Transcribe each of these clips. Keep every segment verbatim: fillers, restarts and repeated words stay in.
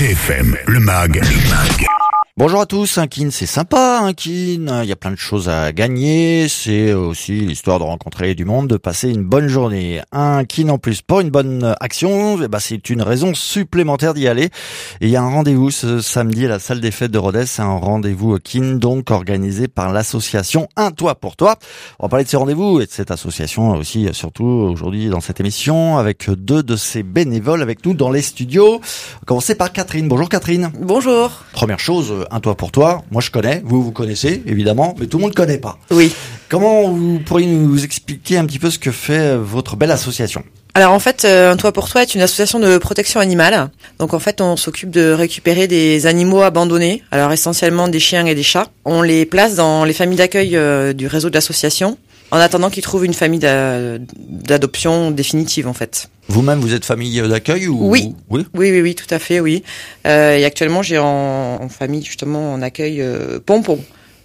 C F M, le mag, le mag. Bonjour à tous, un kin c'est sympa, un kin, il y a plein de choses à gagner, c'est aussi l'histoire de rencontrer du monde, de passer une bonne journée. Un kin en plus pour une bonne action, eh ben c'est une raison supplémentaire d'y aller. Et il y a un rendez-vous ce samedi à la salle des fêtes de Rodez, c'est un rendez-vous kin donc organisé par l'association Un Toit pour Toi. On va parler de ces rendez-vous et de cette association aussi, surtout aujourd'hui dans cette émission, avec deux de ses bénévoles avec nous dans les studios. On va commencer par Catherine. Bonjour Catherine. Bonjour. Première chose, Un Toit pour Toi, moi je connais, vous vous connaissez évidemment, mais tout le monde ne connaît pas. Oui. Comment vous pourriez nous expliquer un petit peu ce que fait votre belle association ? Alors en fait, Un Toit pour Toi est une association de protection animale. Donc en fait, on s'occupe de récupérer des animaux abandonnés, alors essentiellement des chiens et des chats. On les place dans les familles d'accueil euh, du réseau de l'association, en attendant qu'ils trouvent une famille d'a- d'adoption définitive en fait. Vous-même, vous êtes famille d'accueil ou... Oui. Oui. Oui, oui, oui, tout à fait, oui. Euh, et actuellement, j'ai en, en famille justement en accueil euh, Pompon,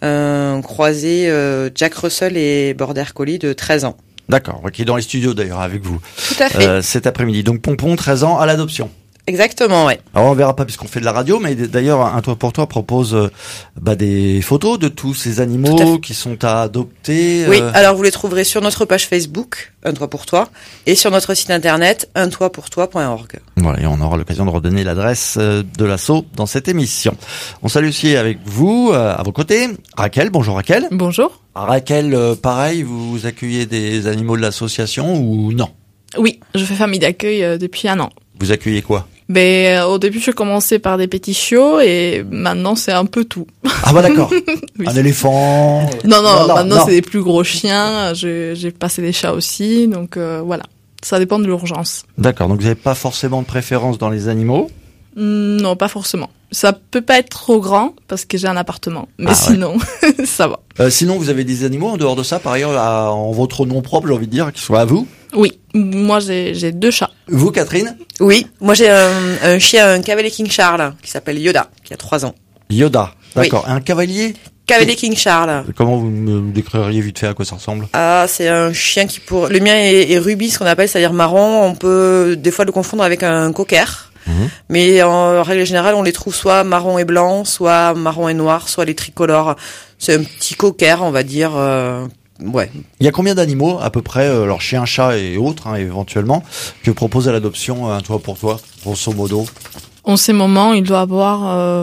un croisé euh, Jack Russell et Border Collie de treize ans. D'accord, qui est dans les studios d'ailleurs avec vous Tout à fait. euh, cet après-midi. Donc Pompon, treize ans, à l'adoption. Exactement, ouais. Alors on verra pas puisqu'on fait de la radio, mais d'ailleurs Un Toit pour Toi propose euh, bah, des photos de tous ces animaux qui sont à adopter. Oui, euh... alors vous les trouverez sur notre page Facebook, Un Toit pour Toi, et sur notre site internet un toit pour toi point org. Voilà, et on aura l'occasion de redonner l'adresse euh, de l'asso dans cette émission. On salue aussi avec vous, euh, à vos côtés, Raquel. Bonjour Raquel. Bonjour. Raquel, euh, pareil, vous accueillez des animaux de l'association ou non ? Oui, je fais famille d'accueil euh, depuis un an. Vous accueillez quoi ? Ben, euh, au début, je commençais par des petits chiots et maintenant, c'est un peu tout. Ah bah d'accord. Oui. Un éléphant. Non, non, non, maintenant, non. c'est des plus gros chiens. Je- J'ai passé des chats aussi, donc euh, voilà. Ça dépend de l'urgence. D'accord, donc vous n'avez pas forcément de préférence dans les animaux. Hmm, non, pas forcément. Ça peut pas être trop grand parce que j'ai un appartement. Mais Ah ouais. sinon, ça va. Euh, sinon, vous avez des animaux en dehors de ça, par ailleurs, à- en votre nom propre, j'ai envie de dire, qui soient à vous. Oui, moi, j'ai j'ai deux chats. Vous, Catherine ? Oui, moi j'ai un, un chien, un cavalier King Charles, qui s'appelle Yoda, qui a trois ans. Yoda. D'accord. Un cavalier ? Cavalier King Charles. Comment vous me décririez vite fait à quoi ça ressemble ? Ah, c'est un chien qui pour, le mien est, est rubis, ce qu'on appelle, c'est-à-dire marron. On peut des fois le confondre avec un cocker. Mhm. Mais en règle générale, on les trouve soit marron et blanc, soit marron et noir, soit les tricolores. C'est un petit cocker, on va dire. Euh, ouais. Il y a combien d'animaux, à peu près, euh, alors chiens, chats et autres, hein, éventuellement, que propose à l'adoption Un Toit pour Toi, grosso modo ? En ces moments, il doit avoir euh,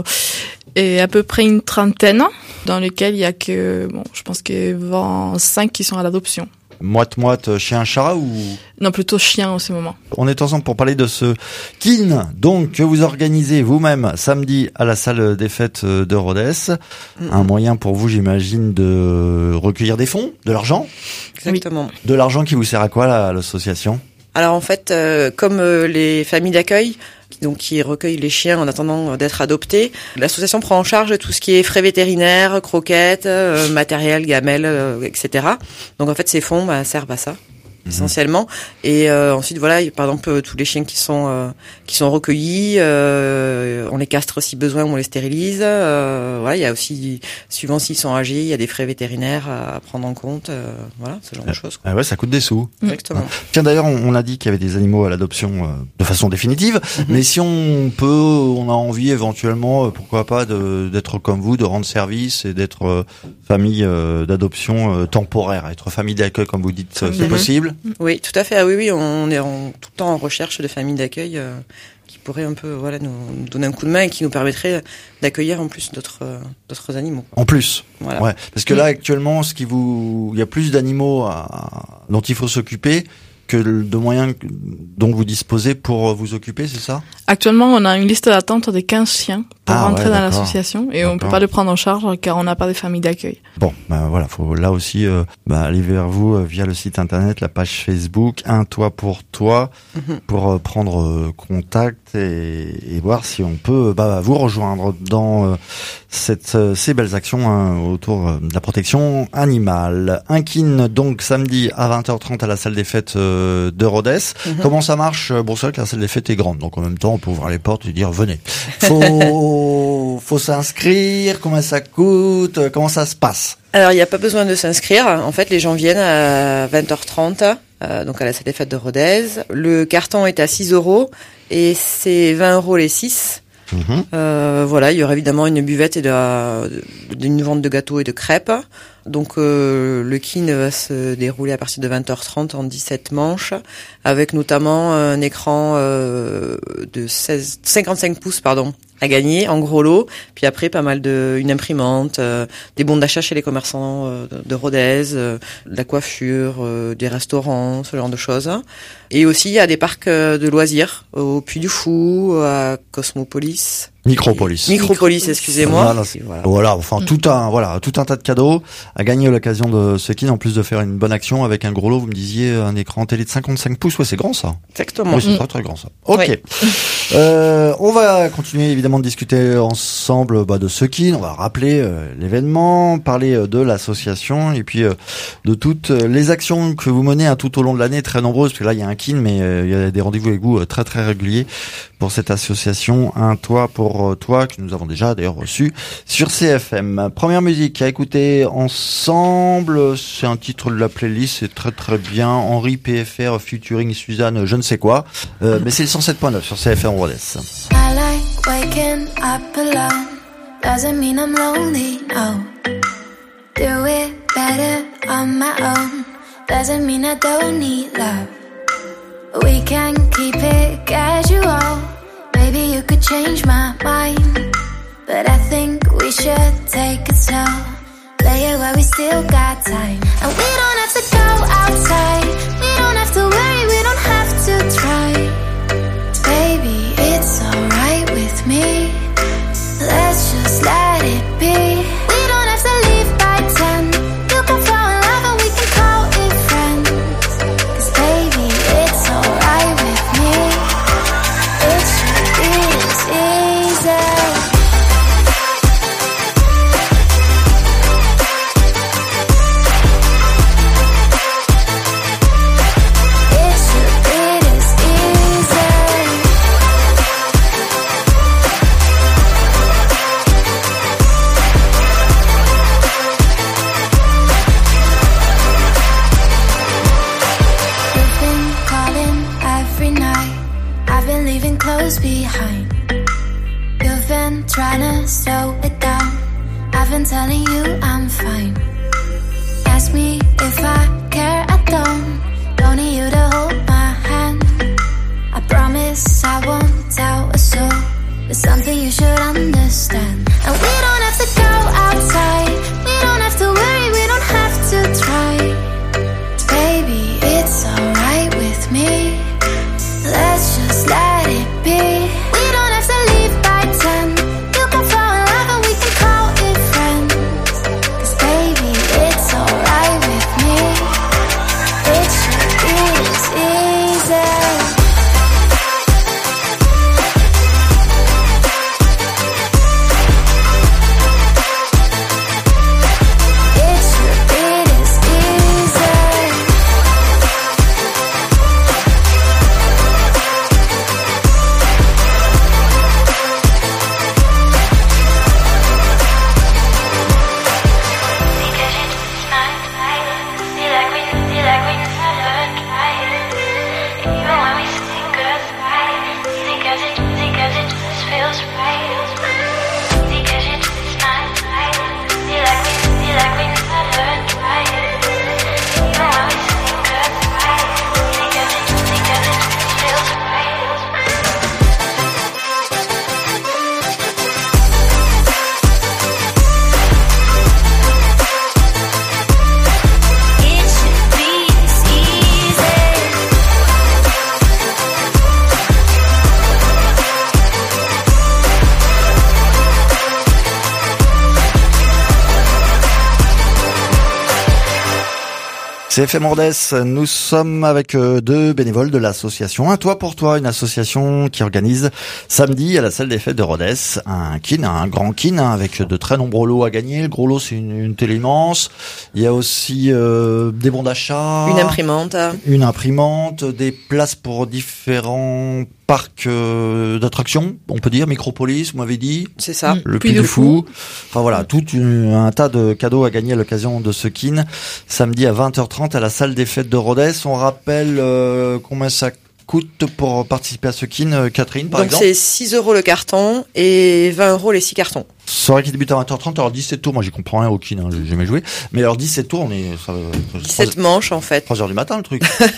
et à peu près une trentaine, dans lesquels il y a que, bon, je pense que vingt-cinq qui sont à l'adoption. Moite-moite, chien, chat ou... Non, plutôt chien en ce moment. On est ensemble pour parler de ce kin, donc, que vous organisez vous-même samedi à la salle des fêtes de Rodez. Mm. Un moyen pour vous, j'imagine, de recueillir des fonds, de l'argent. Exactement. De l'argent qui vous sert à quoi, là, à l'association ? Alors en fait, euh, comme euh, les familles d'accueil, qui- donc qui recueillent les chiens en attendant d'être adoptés, l'association prend en charge tout ce qui est frais vétérinaires, croquettes, euh, matériel, gamelles, euh, et cetera. Donc en fait, ces fonds bah, servent à ça essentiellement. Et euh, ensuite, voilà, il y a, par exemple, euh, tous les chiens qui sont euh, qui sont recueillis, euh, on les castre si besoin, on les stérilise. Euh, voilà, il y a aussi, suivant s'ils sont âgés, il y a des frais vétérinaires à prendre en compte. Euh, voilà, ce genre de choses. quoi. Ah ouais, ça coûte des sous. Exactement. Tiens, d'ailleurs, on, on a dit qu'il y avait des animaux à l'adoption euh, de façon définitive, Mhm. mais si on peut, on a envie éventuellement, euh, pourquoi pas, de- d'être comme vous, de rendre service et d'être euh, famille euh, d'adoption euh, temporaire, être famille d'accueil, comme vous dites, euh, c'est Mhm. possible ? Oui, tout à fait. Ah oui, oui, on est en, tout le temps en recherche de familles d'accueil euh, qui pourraient un peu, voilà, nous, nous donner un coup de main et qui nous permettraient d'accueillir en plus d'autres, euh, d'autres animaux. En plus. Voilà. Ouais, parce que là actuellement, ce qui vous, il y a plus d'animaux à- dont il faut s'occuper que de moyens que- dont vous disposez pour vous occuper, c'est ça ? Actuellement, on a une liste d'attente de quinze chiens pour Ah, rentrer ouais, dans d'accord. l'association et on peut D'accord. pas le prendre en charge car on n'a pas de famille d'accueil. Bon, ben voilà, faut là aussi euh, bah, aller vers vous euh, via le site internet, la page Facebook, Un Toit pour Toi, Mhm. pour euh, prendre euh, contact et, et voir si on peut bah, vous rejoindre dans euh, cette, euh, ces belles actions hein, autour euh, de la protection animale. Un kin donc samedi à vingt heures trente à la salle des fêtes euh, de Rodez. Mhm. Comment ça marche ? Bon, c'est vrai que la salle des fêtes est grande, donc en même temps on peut ouvrir les portes et dire venez. Faut, faut s'inscrire, combien ça coûte, comment ça se passe ? Alors, il n'y a pas besoin de s'inscrire. En fait, les gens viennent à vingt heures trente, euh, donc à la salle des fêtes de Rodez. Le carton est à six euros et c'est vingt euros les six. Mmh. Euh, voilà, il y aura évidemment une buvette et de la, de, une vente de gâteaux et de crêpes. Donc euh, le kin va se dérouler à partir de vingt heures trente en dix-sept manches, avec notamment un écran euh, de seize, cinquante-cinq pouces pardon, à gagner en gros lot. Puis après pas mal de une imprimante, euh, des bons d'achat chez les commerçants euh, de, de Rodez, euh, de la coiffure, euh, des restaurants, ce genre de choses. Et aussi il y a des parcs de loisirs au Puy du Fou, à Cosmopolis. Micropolis. Micropolis, excusez-moi. Voilà, voilà. voilà, enfin tout un voilà, tout un tas de cadeaux à gagner à l'occasion de ce kin, en plus de faire une bonne action avec un gros lot. Vous me disiez un écran télé de cinquante-cinq pouces, ouais, c'est grand ça. Exactement. Oui, c'est mmh. très très grand ça. Ok. Oui. Euh, on va continuer évidemment de discuter ensemble bah, de ce kin. On va rappeler euh, l'événement, parler euh, de l'association et puis euh, de toutes les actions que vous menez hein, tout au long de l'année, très nombreuses. Parce que là il y a un kin, mais euh, il y a des rendez-vous avec vous euh, très très réguliers pour cette association. Un toit pour toi que nous avons déjà d'ailleurs reçu sur C F M. Première musique à écouter ensemble, c'est un titre de la playlist, c'est très très bien. Henri P F R featuring Suzanne, je ne sais quoi, euh, mais c'est le cent sept point neuf sur C F M Rodez. I like waking up alone. Doesn't mean I'm lonely, no. Do it better on my own. Doesn't mean I don't need love. We can keep it casual. Maybe you could change my mind, but I think we should take it slow. Play it while we still got time. And we don't have to go outside. We don't have to worry, we don't have to try. Baby, it's alright with me. Let's just let it be. We don't have to leave by ten. You can fall in love and we can call it friends. Cause baby, it's alright with me. It should be this easy. Close behind. You've been trying to slow it down. I've been telling you I'm fine. Ask me if I care, I don't. Don't need you to hold my hand. I promise I won't tell a soul. It's something you should understand. And we don't have to go outside. We don't have to worry, we don't have to try. Baby, it's alright with me. Let's just let it be. We don't have to leave by ten. You can fall in love and we can call it friends. Cause baby, it's alright with me. It should be this easy. It should be this easy. C F M Rodez, nous sommes avec deux bénévoles de l'association Un Toit pour Toi, une association qui organise samedi à la salle des fêtes de Rodez un kin, un grand kin avec de très nombreux lots à gagner. Le gros lot, c'est une, une télé immense. Il y a aussi euh, des bons d'achat, une imprimante, une imprimante, des places pour différents parcs euh, d'attractions, on peut dire, Micropolis, vous m'avez dit. C'est ça. Le Puy du Fou. Enfin voilà, tout une, un tas de cadeaux à gagner à l'occasion de ce kin. Samedi à vingt heures trente à la salle des fêtes de Rodez. On rappelle euh, combien ça coûte pour participer à ce kin, euh, Catherine, par Donc exemple? c'est six euros le carton et vingt euros les six cartons. Soirée qui débute à vingt heures trente, alors dix-sept tours, moi j'y comprends rien au kin, hein, j'ai jamais joué. Mais alors dix-sept tours, on est... Ça, dix-sept manches en fait. trois heures du matin le truc.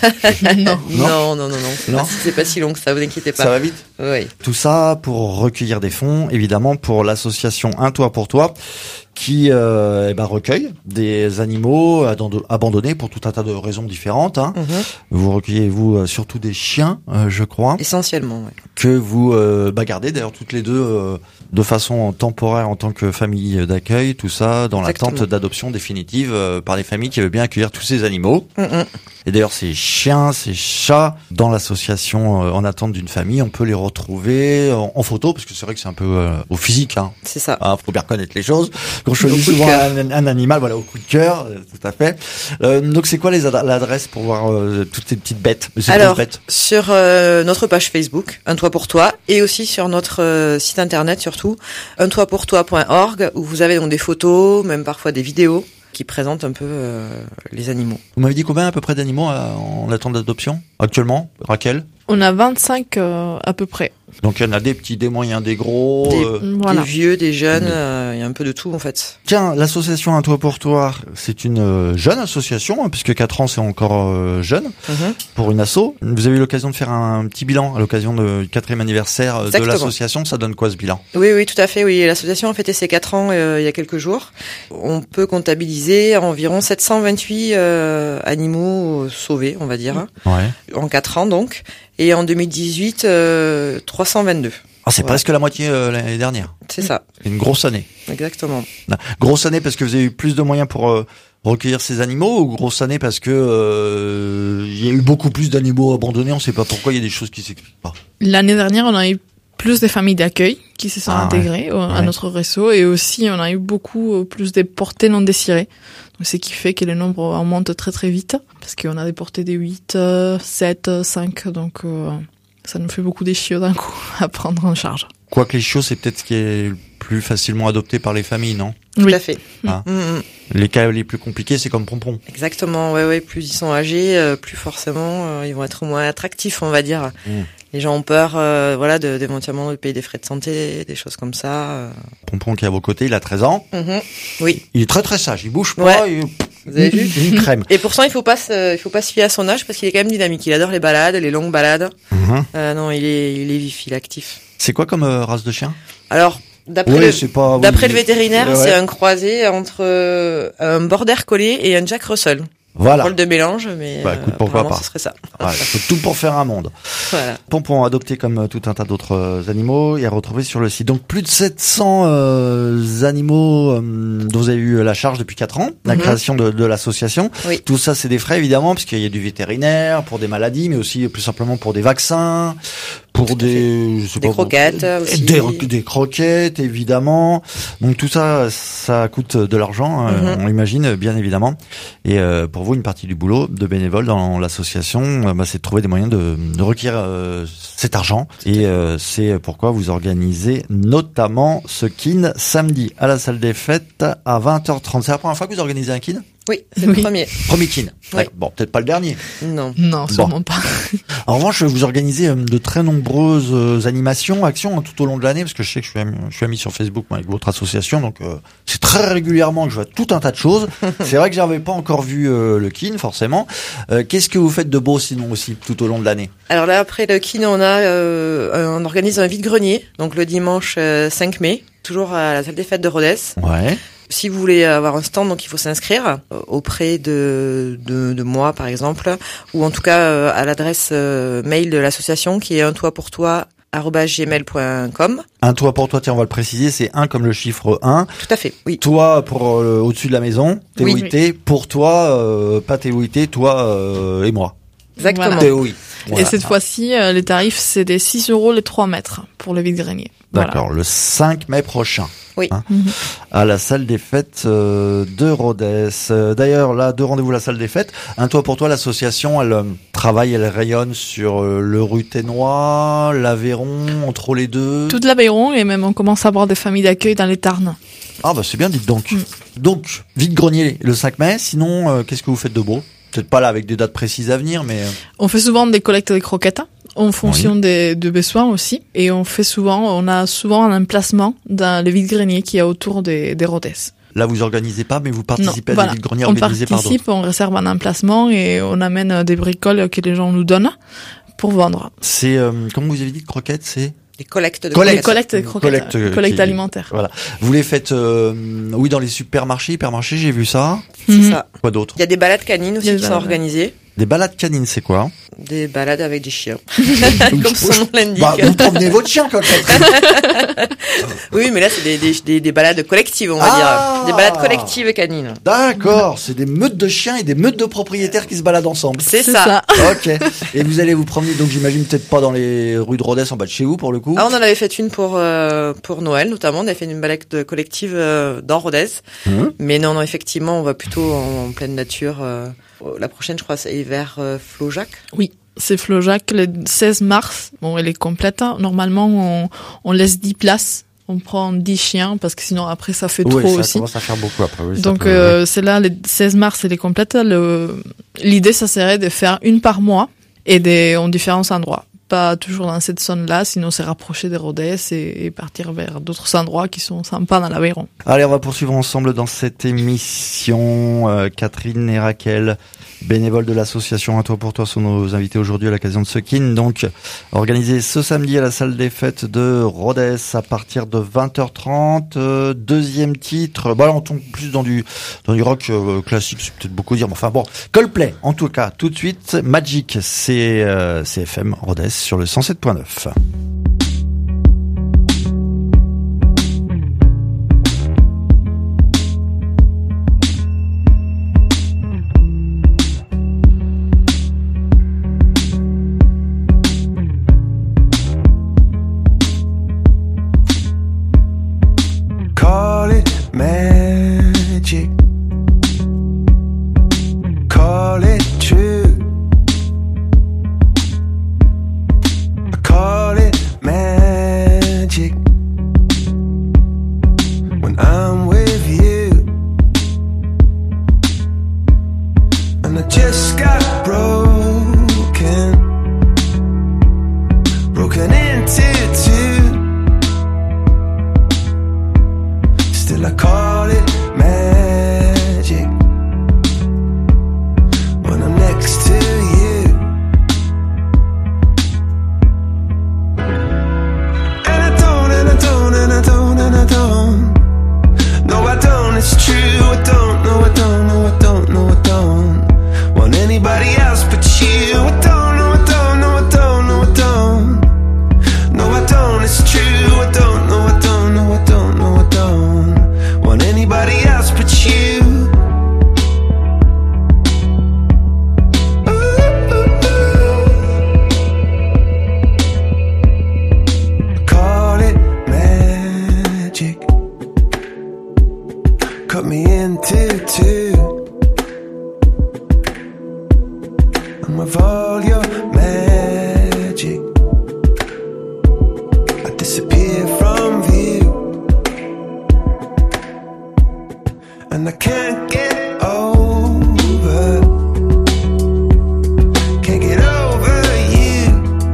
non. Non. non, non, non, non. C'est Non. pas, c'est pas si long que ça, vous inquiétez pas. Ça va vite. Oui. Tout ça pour recueillir des fonds, évidemment, pour l'association Un Toit pour Toi, qui euh, eh ben, recueille des animaux abandonnés pour tout un tas de raisons différentes. Hein. Mm-hmm. Vous recueillez, vous, euh, surtout des chiens, euh, je crois. Essentiellement, oui. Que vous euh, bah, gardez d'ailleurs toutes les deux euh, de façon temporaire en tant que famille d'accueil, tout ça dans Exactement. l'attente d'adoption définitive euh, par des familles qui veulent bien accueillir tous ces animaux. Mm-mm. Et d'ailleurs ces chiens, ces chats, dans l'association euh, en attente d'une famille, on peut les retrouver en, en photo, parce que c'est vrai que c'est un peu euh, au physique, hein. C'est ça. Ah, faut bien reconnaître les choses. Qu'on choisit Au coup de souvent cœur. un, un animal, voilà, au coup de cœur, euh, tout à fait. Euh, donc c'est quoi les ad- l'adresse pour voir euh, toutes ces petites bêtes, ces Alors, grosses bêtes? sur euh, notre page Facebook, Un Toit pour Toi, et aussi sur notre euh, site internet surtout, un toit pour toi point org, où vous avez donc des photos, même parfois des vidéos qui présentent un peu euh, les animaux. Vous m'avez dit combien à peu près d'animaux euh, en attente d'adoption actuellement, Raquel? On a vingt-cinq euh, à peu près. Donc il y en a des petits, des moyens, des gros. Des- euh. Voilà. Des vieux, des jeunes, Oui. euh, il y a un peu de tout en fait. Tiens, l'association Un Toit pour Toi, c'est une euh, jeune association, hein, puisque quatre ans c'est encore euh, jeune Mhm. pour une asso. Vous avez eu l'occasion de faire un petit bilan à l'occasion de- du quatrième anniversaire euh, de Exactement. l'association. Ça donne quoi ce bilan? Oui, oui, tout à fait. Oui, l'association a fêté ses quatre ans euh, il y a quelques jours. On peut comptabiliser environ sept cent vingt-huit euh, animaux sauvés, on va dire, Ouais. en quatre ans donc. Et en deux mille dix-huit, euh, trois cent vingt-deux. Ah, c'est Ouais. presque la moitié euh, l'année dernière. C'est ça, C'est une grosse année. exactement. Non, grosse année parce que vous avez eu plus de moyens pour euh, recueillir ces animaux, ou grosse année parce que euh, il y a eu beaucoup plus d'animaux abandonnés, on sait pas pourquoi, il y a des choses qui s'expliquent pas. L'année dernière, on a eu plus de familles d'accueil qui se sont Ah, intégrées au- à Ouais. notre réseau, et aussi on a eu beaucoup euh, plus de portées non désirées. Donc, ce qui fait que le nombre augmente très très vite, parce qu'on a des portées de huit, euh, sept, cinq, donc euh, ça nous fait beaucoup de chiots d'un coup à prendre en charge. Quoique les chiots, c'est peut-être ce qui est le plus facilement adopté par les familles, non? Tout Oui. à fait. Ah. Mm, mm. Les cas les plus compliqués, c'est comme Pompon. Exactement, ouais, ouais. Plus ils sont âgés, euh, plus forcément euh, ils vont être moins attractifs, on va dire. Mm. Les gens ont peur, euh, voilà, de, d'éventuellement de payer des frais de santé, des choses comme ça. euh. Pompon qui est à vos côtés, il a treize ans. Mhm. Oui, Il est très très sage, il bouge pas, il... vous avez vu. une crème. Et pourtant, il faut pas se, il faut pas se fier à son âge parce qu'il est quand même dynamique. Il adore les balades, les longues balades. Mhm. Euh, non, il est, il est vif, il est actif. C'est quoi comme euh, race de chien? Alors, d'après Oui, le, c'est pas... d'après oui, le vétérinaire, ouais. c'est un croisé entre euh, un border collie et un Jack Russell. Voilà. Rôle de mélange, mais Bah, écoute, pourquoi apparemment, pas. ce serait ça. Voilà, faut tout pour faire un monde. Voilà. Pompon adopté comme euh, tout un tas d'autres euh, animaux et à retrouver sur le site. Donc plus de sept cents euh, animaux euh, dont vous avez eu la charge depuis quatre ans, la Mhm. création de, de l'association. Oui. Tout ça c'est des frais évidemment parce qu'il y a du vétérinaire pour des maladies, mais aussi plus simplement pour des vaccins, pour Tout à des je sais Des pas, croquettes, euh, aussi. des, des croquettes évidemment. Donc tout ça ça coûte de l'argent, euh, Mhm. on l'imagine bien évidemment. Et euh, pour vous une partie du boulot de bénévole dans l'association, euh, bah, c'est de trouver des moyens de, de requérir euh, cet argent. Et euh, c'est pourquoi vous organisez notamment ce kin samedi à la salle des fêtes à vingt heures trente. C'est la première fois que vous organisez un kin? Oui, c'est Oui. le premier. Premier kin. Oui. Ouais, bon, peut-être pas le dernier. Non. Non, sûrement pas. En revanche, vous organisez euh, de très nombreuses euh, animations, actions hein, tout au long de l'année, parce que je sais que je suis ami, je suis ami sur Facebook moi, avec votre association, donc euh, c'est très régulièrement que je vois tout un tas de choses. C'est vrai que j'avais pas encore vu euh, le kin, forcément. Euh, Qu'est-ce que vous faites de beau sinon aussi tout au long de l'année? Alors là, après le kin, on a, euh, on organise un vide-grenier, donc le dimanche euh, cinq mai, toujours à la salle des fêtes de Rodez. Ouais. Si vous voulez avoir un stand, donc il faut s'inscrire euh, auprès de, de, de moi, par exemple, ou en tout cas euh, à l'adresse euh, mail de l'association qui est un toit pour toi arobase gmail point com. Un toit pour toi, tiens, on va le préciser, c'est un comme le chiffre un. Tout à fait, oui. Toi pour euh, au-dessus de la maison, T O I Oui. T, pour toi, euh, pas T O I T, toi euh, et moi. Exactement. Voilà. T O I. Et Voilà. cette fois-ci, euh, les tarifs, c'est des six euros les trois mètres pour le vide-grenier. Voilà. D'accord, le cinq mai prochain. Oui. Hein, Mhm. à la salle des fêtes euh, de Rodez. Euh, D'ailleurs, là, deux rendez-vous à la salle des fêtes. Un toit pour toi, l'association, elle euh, travaille, elle rayonne sur euh, le Ruténois, l'Aveyron, entre les deux. Toute l'Aveyron, et même on commence à avoir des familles d'accueil dans les Tarns. Ah bah c'est bien, dites donc. Mm. Donc, vide-grenier le cinq mai. Sinon, euh, qu'est-ce que vous faites de beau? Peut-être pas là avec des dates précises à venir, mais... euh, On fait souvent des collectes de croquettes en fonction oui. des, des besoins aussi. Et on fait souvent, on a souvent un emplacement dans les vide-greniers qu'il y a autour des, des Rodez. Là, vous organisez pas, mais vous participez non, à voilà. des vide-greniers organisés par d'autres. On participe, on réserve un emplacement et on amène des bricoles que les gens nous donnent pour vendre. C'est, euh, comme vous avez dit, croquettes, c'est des collectes de collecte, collecte de croquettes, collecte, collecte qui, alimentaire. Voilà. Vous les faites, euh, oui, dans les supermarchés, hypermarchés, j'ai vu ça. C'est mmh. ça. Quoi d'autre? Il y a des balades canines aussi qui balades. sont organisées. Des balades canines, c'est quoi? Des balades avec des chiens. Comme son nom l'indique. Bah, vous promenez votre chien quand même. Oui, mais là, c'est des, des, des, des balades collectives, on va ah dire. Des balades collectives canines. D'accord. C'est des meutes de chiens et des meutes de propriétaires qui se baladent ensemble. C'est, c'est ça. ça. Ok. Et vous allez vous promener, donc j'imagine peut-être pas dans les rues de Rodez en bas de chez vous, pour le coup. Ah, on en avait fait une pour, euh, pour Noël, notamment. On avait fait une balade collective euh, dans Rodez. Mmh. Mais non, non, effectivement, on va plutôt en, en pleine nature. Euh, La prochaine, je crois, c'est vers euh, Flaujac. Oui, c'est Flaujac le seize mars. Bon, elle est complète. Hein. Normalement, on, on laisse dix places. On prend dix chiens parce que sinon après ça fait oui, trop ça aussi. Ça commence à faire beaucoup après. Oui, Donc peut, euh, oui. c'est là, le seize mars, elle est complète. Le, l'idée, ça serait de faire une par mois et des, en différents endroits. Pas toujours dans cette zone-là, sinon c'est rapprocher des Rodez et, et partir vers d'autres endroits qui sont sympas dans l'Aveyron. Allez, on va poursuivre ensemble dans cette émission. Euh, Catherine et Raquel, bénévoles de l'association Un Toit pour Toi, sont nos invités aujourd'hui à l'occasion de ce kin. Donc, organisé ce samedi à la salle des fêtes de Rodez à partir de vingt heures trente. Euh, deuxième titre, bah là on tombe plus dans du dans du rock euh, classique, c'est peut-être beaucoup dire, mais enfin bon, Coldplay en tout cas. Tout de suite, Magic, c'est euh, C F M Rodez sur le cent sept point neuf. Call it magic, call it true. I call it magic when I'm with you. And I just got broken, broken into two. Still I call it magic when I'm next to you. And I don't, and I don't, and I don't, and I don't. No, I don't, it's true, I don't, no, I don't, no, I don't, no, I don't want anybody else but you. I don't, no, I don't, no, I don't, no, I don't. No, I don't, it's true, I don't, no, I don't, no, I don't, no, I don't want anybody else but you. Ooh, ooh, ooh. Call it magic, cut me into two. I'm with all your magic, I disappear from view. And I can't get over, can't get over you.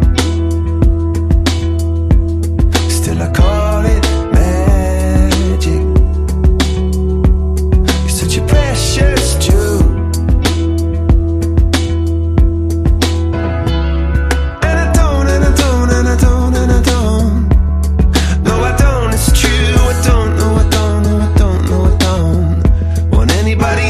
Still I call it magic, you're such a precious jewel. And I don't, and I don't, and I don't, and I don't. No, I don't, it's true, I don't, no, I don't, no, I don't, no, I don't want anybody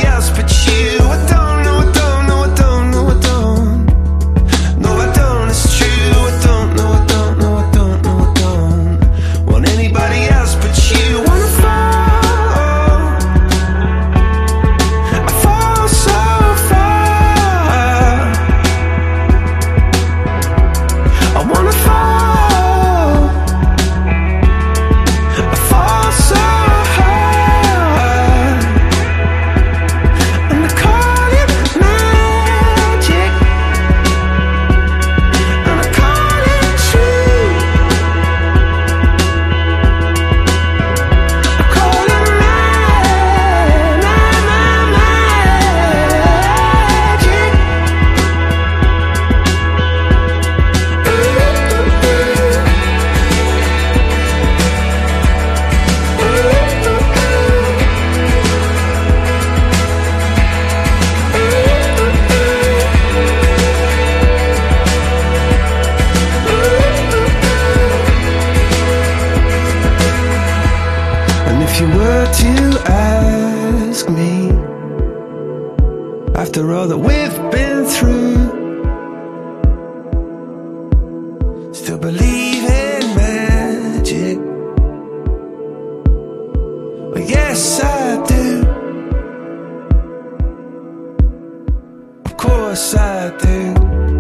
you were to ask me, after all that we've been through, still believe in magic? Well, yes, I do. Of course I do.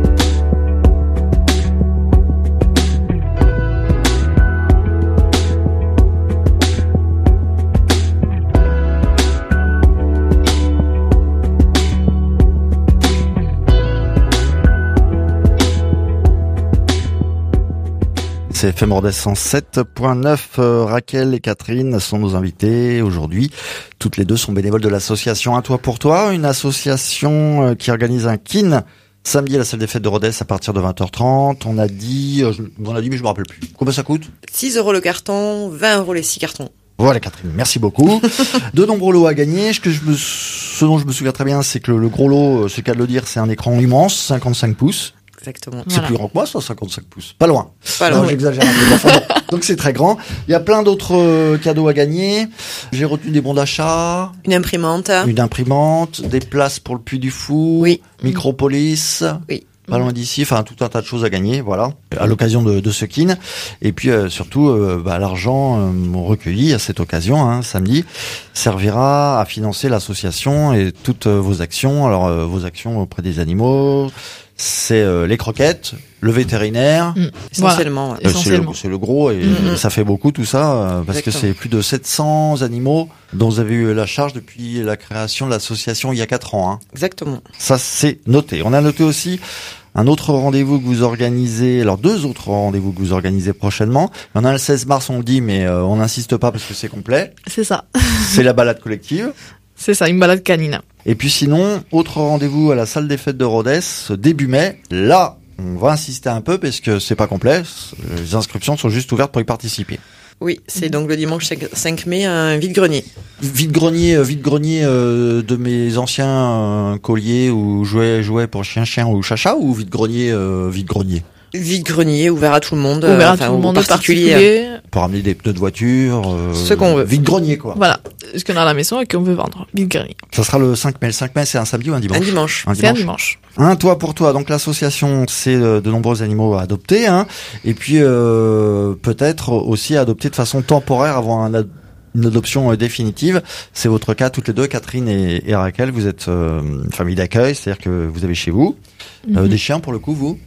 C'est F M Rodez cent sept point neuf. Euh, Raquel et Catherine sont nos invités aujourd'hui. Toutes les deux sont bénévoles de l'association Un Toit pour Toi, une association euh, qui organise un kin samedi à la salle des fêtes de Rodez à partir de vingt heures trente. On a dit, euh, on a dit mais je me rappelle plus. Combien ça coûte ? six euros le carton, vingt euros les six cartons. Voilà Catherine, merci beaucoup. De nombreux lots à gagner. Ce que je me, ce dont je me souviens très bien, c'est que le, le gros lot, c'est le cas de le dire, c'est un écran immense, cinquante-cinq pouces. Exactement. C'est Voilà. plus grand que moi, ça, cinquante-cinq pouces. Pas loin. Pas Non, loin. j'exagère un peu. Enfin, bon. Donc c'est très grand. Il y a plein d'autres euh, cadeaux à gagner. J'ai retenu des bons d'achat, Une imprimante. une imprimante, des places pour le Puy du Fou, Oui. Micropolis. Oui. Pas loin d'ici, enfin tout un tas de choses à gagner, voilà, à l'occasion de, de ce kin. Et puis euh, surtout, euh, bah, l'argent euh, recueilli à cette occasion, hein, samedi, servira à financer l'association et toutes euh, vos actions. Alors euh, vos actions auprès des animaux, c'est euh, les croquettes, le vétérinaire. Mm. Essentiellement. ouais. Euh, C'est le, Essentiellement. c'est le gros et Mhm. ça fait beaucoup tout ça euh, parce que Exactement. c'est plus de sept cents animaux dont vous avez eu la charge depuis la création de l'association il y a quatre ans. Hein. Exactement. Ça c'est noté. On a noté aussi un autre rendez-vous que vous organisez, alors deux autres rendez-vous que vous organisez prochainement. Il y en a un le seize mars, on le dit, mais euh, on n'insiste pas parce que c'est complet. C'est ça. C'est la balade collective. C'est ça, une balade canine. Et puis sinon, autre rendez-vous à la salle des fêtes de Rodez, début mai. Là, on va insister un peu parce que c'est pas complet. Les inscriptions sont juste ouvertes pour y participer. Oui, c'est donc le dimanche cinq mai, un vide-grenier. Vide-grenier, euh, vide-grenier euh, de mes anciens euh, colliers ou jouets, jouets pour chien, chien ou chacha, ou vide-grenier, euh, vide-grenier Vide-grenier, ouvert à tout le monde. Ouvert à enfin, tout le aux monde, particuliers. particulier. pour amener des pneus de voiture. Euh, Ce qu'on veut. Vide-grenier quoi. Voilà, ce qu'on a à la maison et qu'on veut vendre. Big Granny. Ça sera le cinq mai. Le cinq mai, c'est un samedi ou un dimanche Un dimanche. Un C'est un dimanche. dimanche. Un toit pour toi. Donc l'association, c'est euh, de nombreux animaux à adopter, hein. Et puis euh, peut-être aussi adopter de façon temporaire avant un ad- une adoption euh, définitive. C'est votre cas toutes les deux, Catherine et, et Raquel. Vous êtes euh, une famille d'accueil, c'est-à-dire que vous avez chez vous euh, Mhm. des chiens pour le coup, vous.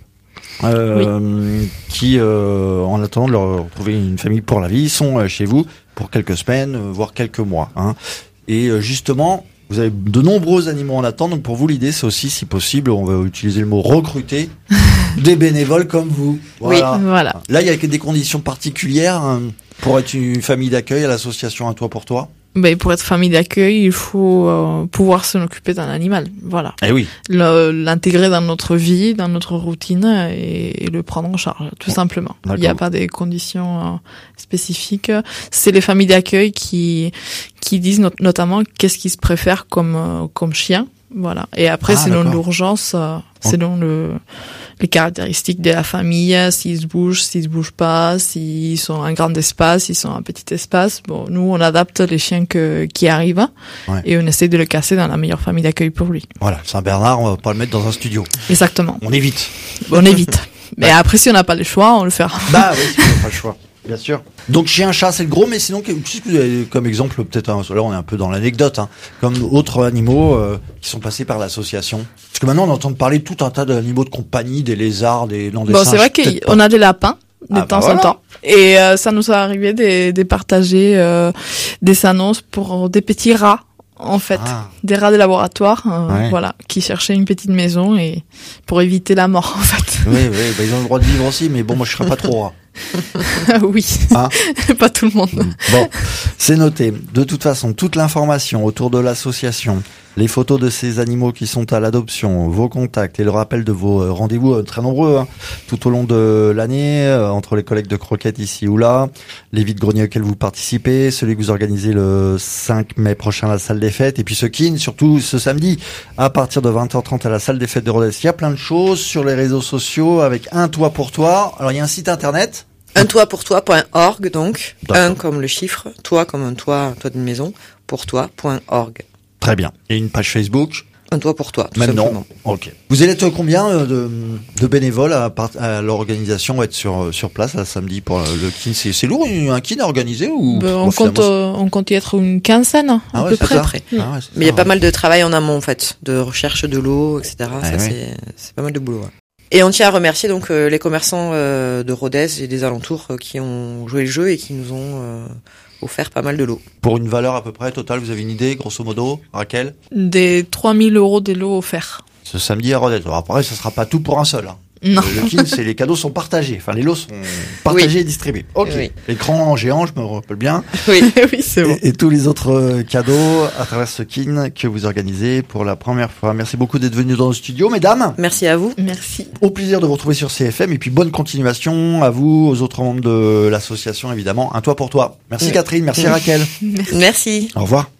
Euh, qui, euh, en attendant de leur retrouver une famille pour la vie, sont euh, chez vous pour quelques semaines, euh, voire quelques mois. Hein. Et euh, justement, vous avez de nombreux animaux en attente. Donc pour vous, l'idée, c'est aussi, si possible, on va utiliser le mot recruter, des bénévoles comme vous. Voilà. Voilà. Là, il y a des conditions particulières hein, pour être une famille d'accueil à l'association Un Toit pour Toi. Ben, pour être famille d'accueil, il faut euh, pouvoir s'en occuper d'un animal. Voilà. Eh oui. Le- L'intégrer dans notre vie, dans notre routine et, et le prendre en charge, tout simplement. Il n'y a D'accord. pas des conditions euh, spécifiques. C'est les familles d'accueil qui qui disent not- notamment qu'est-ce qu'ils se préfèrent comme euh, comme chien. Voilà. Et après, Ah, selon d'accord. l'urgence, euh, selon le les caractéristiques de la famille, s'ils se bougent, s'ils se bougent pas, s'ils sont un grand espace, s'ils sont un petit espace. Bon, nous, on adapte les chiens que, qui arrivent Ouais. et on essaie de le casser dans la meilleure famille d'accueil pour lui. Voilà. Saint-Bernard, on va pas le mettre dans un studio. Exactement. On évite. On évite. Mais après, si on n'a pas le choix, on le fera. Bah oui, si on n'a pas le choix. Bien sûr. Donc chien, chat, c'est le gros, mais sinon, qu'est-ce que vous avez comme exemple, peut-être, hein, là on est un peu dans l'anecdote, hein, comme autres animaux euh, qui sont passés par l'association. Parce que maintenant on entend parler de tout un tas d'animaux de compagnie, des lézards, des non des Bon, singes. c'est vrai peut-être pas. qu'on a des lapins de Ah, temps bah en voilà. temps. Et euh, ça nous est arrivé de, de partager euh, des annonces pour des petits rats, en fait. Ah. Des rats de laboratoire, euh, Ouais. voilà, qui cherchaient une petite maison et pour éviter la mort, en fait. Oui, oui, bah, ils ont le droit de vivre aussi, mais bon, moi je serais pas trop rat. Oui, Hein pas tout le monde. Bon, c'est noté. De toute façon, toute l'information autour de l'association, les photos de ces animaux qui sont à l'adoption, vos contacts et le rappel de vos euh, rendez-vous euh, très nombreux hein, tout au long de l'année, euh, entre les collectes de croquettes ici ou là, les vides-greniers auxquels vous participez, celui que vous organisez le cinq mai prochain à la salle des fêtes, et puis ce kin, surtout ce samedi, à partir de vingt heures trente à la salle des fêtes de Rodez. Il y a plein de choses sur les réseaux sociaux avec Un Toit pour Toi. Alors il y a un site internet. un toit pour toi point org donc, D'accord. un comme le chiffre, toi comme un toit, un toit d'une maison, pour toi point org. Très bien. Et une page Facebook? Un toit pour toi, tout Même simplement. non. Ok. Vous allez être combien euh, de, de bénévoles à, part- à l'organisation, être sur sur place là, samedi pour le kin? C'est, c'est lourd, un kin organisé ou Ben, bon, on compte, finalement, euh, on compte y être une quinzaine, à Ah ouais, peu c'est près. ça. près. Ah ouais, c'est Mais il y a ça, pas ouais. mal de travail en amont en fait, de recherche de l'eau, et cetera. Ah ça, ouais. c'est, c'est pas mal de boulot. Ouais. Et on tient à remercier donc euh, les commerçants euh, de Rodez et des alentours euh, qui ont joué le jeu et qui nous ont euh, offert pas mal de l'eau. Pour une valeur à peu près totale, vous avez une idée, grosso modo, Raquel? Des trois mille euros des lots offerts. Ce samedi à Rodez. Alors après, ça sera pas tout pour un seul. Hein. Non. Le, le kin, c'est les cadeaux sont partagés. Enfin, les lots sont partagés Oui. et distribués. Ok. Oui. Écran géant, je me rappelle bien. Oui. Oui, c'est bon. Et, et tous les autres euh, cadeaux à travers ce kin que vous organisez pour la première fois. Merci beaucoup d'être venus dans le studio, mesdames. Merci à vous. Merci. Au plaisir de vous retrouver sur C F M et puis bonne continuation à vous, aux autres membres de l'association évidemment. Un toit pour toi. Merci Oui. Catherine, merci Oui. Raquel. Merci. Au revoir.